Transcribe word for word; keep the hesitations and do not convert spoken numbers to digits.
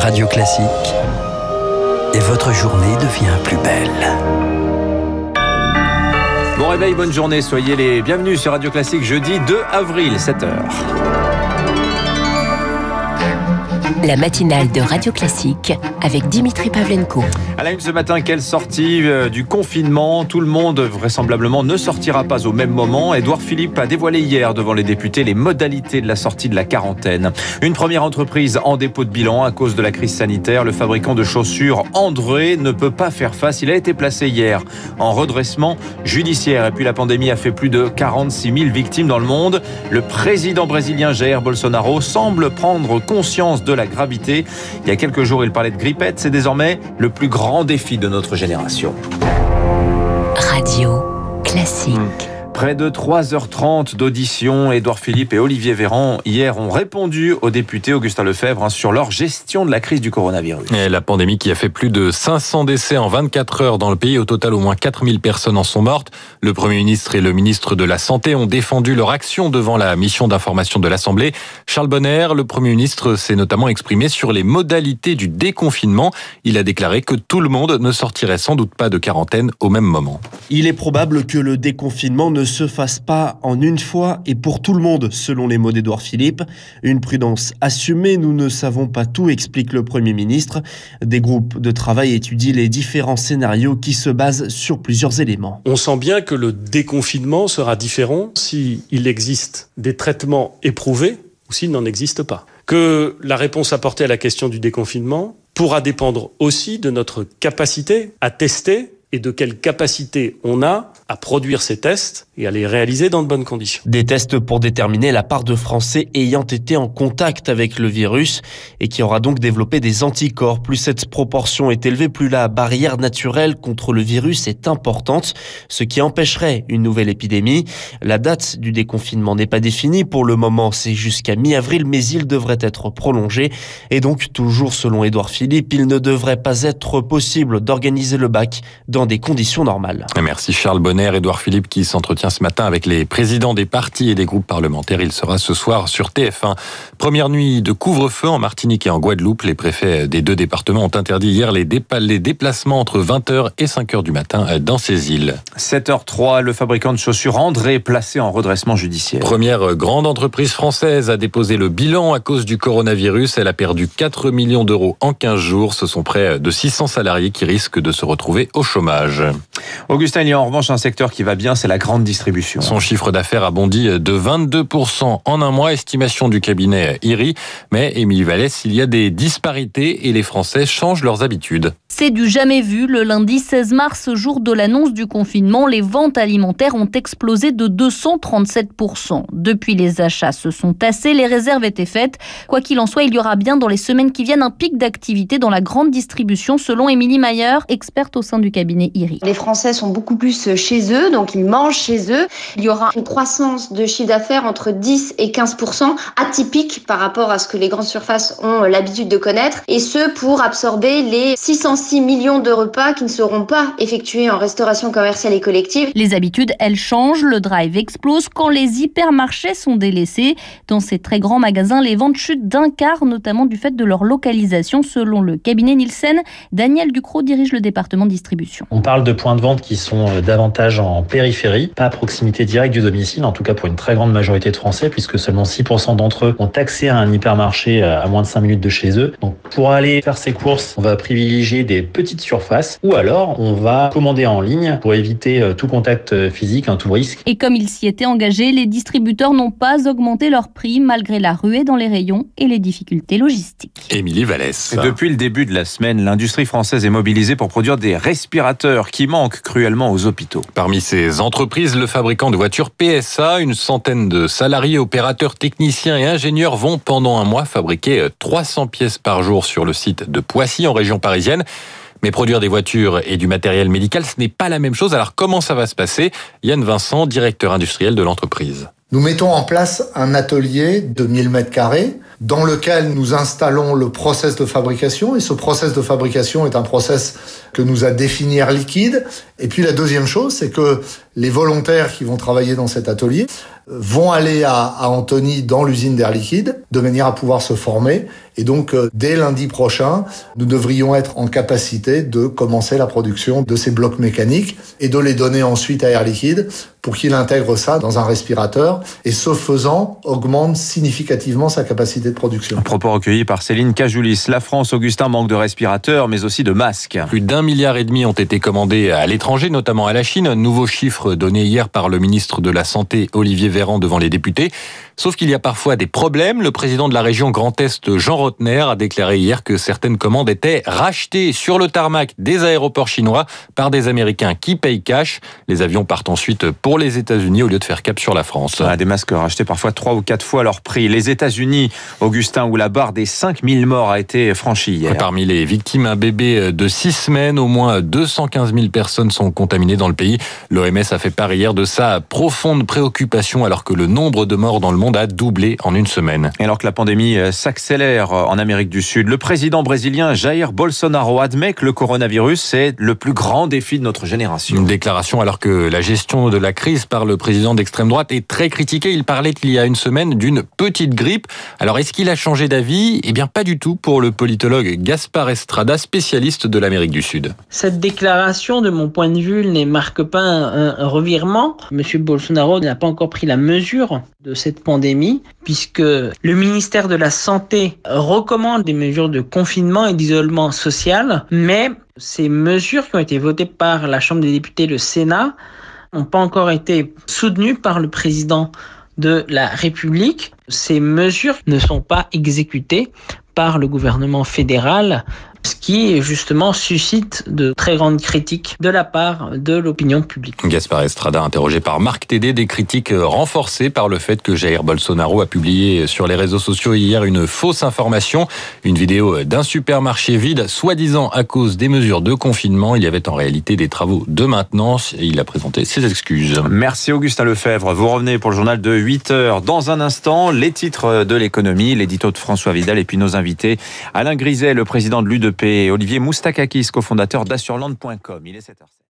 Radio Classique et votre journée devient plus belle. Bon réveil, bonne journée, soyez les bienvenus sur Radio Classique, jeudi deux avril, sept heures. La matinale de Radio Classique avec Dimitri Pavlenko. À la une ce matin, quelle sortie euh, du confinement. Tout le monde, vraisemblablement, ne sortira pas au même moment. Édouard Philippe a dévoilé hier devant les députés les modalités de la sortie de la quarantaine. Une première entreprise en dépôt de bilan à cause de la crise sanitaire. Le fabricant de chaussures André ne peut pas faire face. Il a été placé hier en redressement judiciaire. Et puis la pandémie a fait plus de quarante-six mille victimes dans le monde. Le président brésilien Jair Bolsonaro semble prendre conscience de la gravité. Il y a quelques jours, il parlait de grippette. C'est désormais le plus grand défi de notre génération. Radio Classique. Mmh. Près de trois heures trente d'audition. Édouard Philippe et Olivier Véran, hier, ont répondu aux députés Augustin Lefebvre hein, sur leur gestion de la crise du coronavirus. Et la pandémie qui a fait plus de cinq cents décès en vingt-quatre heures dans le pays. Au total, au moins quatre mille personnes en sont mortes. Le Premier ministre et le ministre de la Santé ont défendu leur action devant la mission d'information de l'Assemblée. Charles Bonner, le Premier ministre, s'est notamment exprimé sur les modalités du déconfinement. Il a déclaré que tout le monde ne sortirait sans doute pas de quarantaine au même moment. Il est probable que le déconfinement ne se fasse pas en une fois et pour tout le monde, selon les mots d'Édouard Philippe. Une prudence assumée, nous ne savons pas tout, explique le Premier ministre. Des groupes de travail étudient les différents scénarios qui se basent sur plusieurs éléments. On sent bien que le déconfinement sera différent s'il existe des traitements éprouvés ou s'il n'en existe pas. Que la réponse apportée à la question du déconfinement pourra dépendre aussi de notre capacité à tester et de quelle capacité on a à produire ces tests et à les réaliser dans de bonnes conditions. Des tests pour déterminer la part de Français ayant été en contact avec le virus et qui aura donc développé des anticorps. Plus cette proportion est élevée, plus la barrière naturelle contre le virus est importante, ce qui empêcherait une nouvelle épidémie. La date du déconfinement n'est pas définie. Pour le moment, c'est jusqu'à mi-avril, mais il devrait être prolongé. Et donc, toujours selon Édouard Philippe, il ne devrait pas être possible d'organiser le bac dans des conditions normales. Merci Charles Bonner. Édouard Philippe qui s'entretient ce matin avec les présidents des partis et des groupes parlementaires. Il sera ce soir sur T F un. Première nuit de couvre-feu en Martinique et en Guadeloupe. Les préfets des deux départements ont interdit hier les, dépa- les déplacements entre vingt heures et cinq heures du matin dans ces îles. sept heures trois, le fabricant de chaussures André est placé en redressement judiciaire. Première grande entreprise française a déposé le bilan à cause du coronavirus. Elle a perdu quatre millions d'euros en quinze jours. Ce sont près de six cents salariés qui risquent de se retrouver au chômage. Augustin, il y a en revanche un secteur qui va bien, c'est la grande distribution. Son chiffre d'affaires a bondi de vingt-deux pour cent en un mois, estimation du cabinet I R I. Mais, Émilie Vallès, il y a des disparités et les Français changent leurs habitudes. C'est du jamais vu. Le lundi seize mars, jour de l'annonce du confinement, les ventes alimentaires ont explosé de deux cent trente-sept pour cent. Depuis, les achats se sont tassés, les réserves étaient faites. Quoi qu'il en soit, il y aura bien dans les semaines qui viennent un pic d'activité dans la grande distribution, selon Émilie Mayer, experte au sein du cabinet I R I. Les Français sont beaucoup plus chez eux, donc ils mangent chez eux. Il y aura une croissance de chiffre d'affaires entre dix et quinze pour cent, atypique par rapport à ce que les grandes surfaces ont l'habitude de connaître, et ce pour absorber les six cent six millions de repas qui ne seront pas effectués en restauration commerciale et collective. Les habitudes, elles changent, le drive explose quand les hypermarchés sont délaissés. Dans ces très grands magasins, les ventes chutent d'un quart, notamment du fait de leur localisation. Selon le cabinet Nielsen, Daniel Ducrot dirige le département distribution. On parle de points de vente qui sont davantage en périphérie, pas à proximité directe du domicile, en tout cas pour une très grande majorité de Français, puisque seulement six pour cent d'entre eux ont accès à un hypermarché à moins de cinq minutes de chez eux. Donc pour aller faire ses courses, on va privilégier des petites surfaces, ou alors on va commander en ligne pour éviter tout contact physique, un tout risque. Et comme ils s'y étaient engagés, les distributeurs n'ont pas augmenté leur prix malgré la ruée dans les rayons et les difficultés logistiques. Émilie Vallès. Depuis le début de la semaine, l'industrie française est mobilisée pour produire des respirateurs qui manquent cruellement aux hôpitaux. Parmi ces entreprises, le fabricant de voitures P S A, une centaine de salariés, opérateurs, techniciens et ingénieurs vont pendant un mois fabriquer trois cents pièces par jour sur le site de Poissy en région parisienne. Mais produire des voitures et du matériel médical, ce n'est pas la même chose. Alors comment ça va se passer ? Yann Vincent, directeur industriel de l'entreprise. Nous mettons en place un atelier de mille mètres carrés dans lequel nous installons le process de fabrication. Et ce process de fabrication est un process que nous a défini Air Liquide. Et puis la deuxième chose, c'est que les volontaires qui vont travailler dans cet atelier vont aller à, à Antony dans l'usine d'Air Liquide, de manière à pouvoir se former. Et donc, euh, dès lundi prochain, nous devrions être en capacité de commencer la production de ces blocs mécaniques et de les donner ensuite à Air Liquide pour qu'il intègre ça dans un respirateur et, ce faisant, augmente significativement sa capacité de production. Propos recueillis par Céline Cajoulis. La France, Augustin, manque de respirateurs, mais aussi de masques. Plus d'un milliard et demi ont été commandés à l'étranger, notamment à la Chine. Nouveau chiffre donné hier par le ministre de la Santé, Olivier Véran, devant les députés. Sauf qu'il y a parfois des problèmes. Le président de la région Grand Est, Jean Rotner, a déclaré hier que certaines commandes étaient rachetées sur le tarmac des aéroports chinois par des Américains qui payent cash. Les avions partent ensuite pour les États-Unis au lieu de faire cap sur la France. Ah, des masques rachetés parfois trois ou quatre fois leur prix. Les États-Unis, Augustin, où la barre des cinq mille morts a été franchie hier. Parmi les victimes, un bébé de six semaines. Au moins deux cent quinze mille personnes sont contaminées dans le pays. L'O M S a fait part hier de sa profonde préoccupation alors que le nombre de morts dans le monde a doublé en une semaine. Et alors que la pandémie s'accélère en Amérique du Sud, le président brésilien Jair Bolsonaro admet que le coronavirus est le plus grand défi de notre génération. Une déclaration alors que la gestion de la crise par le président d'extrême droite est très critiquée. Il parlait il y a une semaine d'une petite grippe. Alors est-ce qu'il a changé d'avis ? Eh bien pas du tout pour le politologue Gaspard Estrada, spécialiste de l'Amérique du Sud. Cette déclaration, de mon point de vue, ne marque pas un, un revirement. Monsieur Bolsonaro n'a pas encore pris la mesure de cette pandémie, puisque le ministère de la Santé recommande des mesures de confinement et d'isolement social, mais ces mesures qui ont été votées par la Chambre des députés et le Sénat n'ont pas encore été soutenues par le président de la République. Ces mesures ne sont pas exécutées par le gouvernement fédéral, ce qui justement suscite de très grandes critiques de la part de l'opinion publique. Gaspard Estrada, interrogé par Marc Tédé, des critiques renforcées par le fait que Jair Bolsonaro a publié sur les réseaux sociaux hier une fausse information, une vidéo d'un supermarché vide, soi-disant à cause des mesures de confinement. Il y avait en réalité des travaux de maintenance et il a présenté ses excuses. Merci Augustin Lefebvre. Vous revenez pour le journal de huit heures. Dans un instant, les titres de l'économie, l'édito de François Vidal et puis nos invités. Alain Griset, le président de l'U D P, et Olivier Moustakakis, cofondateur d'assureland point com. Il est sept heures.